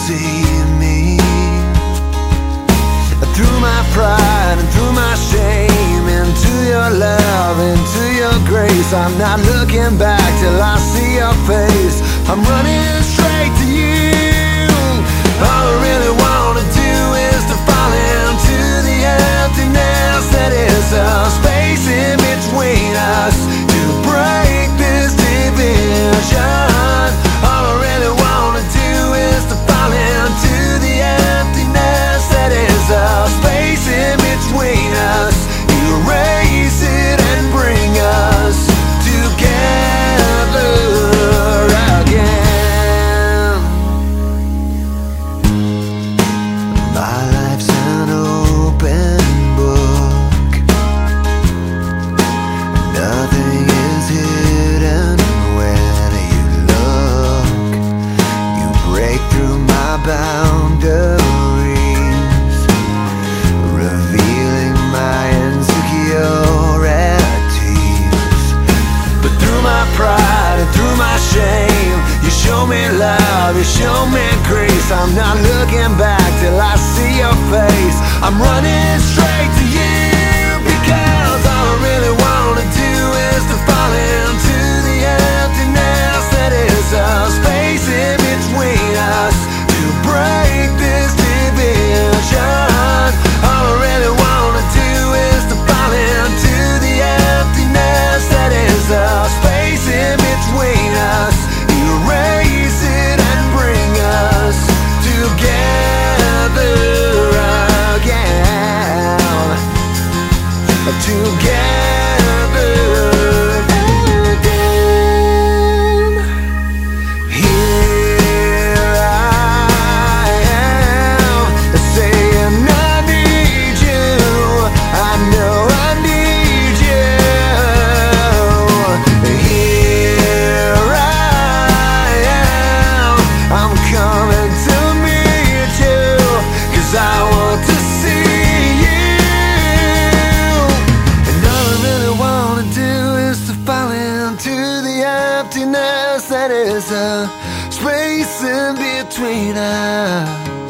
see me. Through my pride and through my shame, into your love, into your grace, I'm not looking back till I see your face. I'm running straight to you. All I really wanna do is to fall into the emptiness that is a space in between us, to break this division. All I really wanna do is to fall into the emptiness that is a space in between us. Erase it and bring us together again. My life's an open book. Nothing is hidden when you look. You break through my boundaries, revealing my insecurities. But through my pride and through my shame, you show me love, you show me grace. I'm not looking back till I see your face. I'm running straight to you, because all I really wanna do is to fall into the emptiness that is a space in between us, to break this division. All I really wanna do is to fall into the emptiness that is a space in between us. Erase it and bring us together again. Together again. Here I am, saying I need you. I know I need you. Here I am, I'm coming to meet you, 'cause I want to see you. And all I really wanna do is to fall into the emptiness that is a space in between us.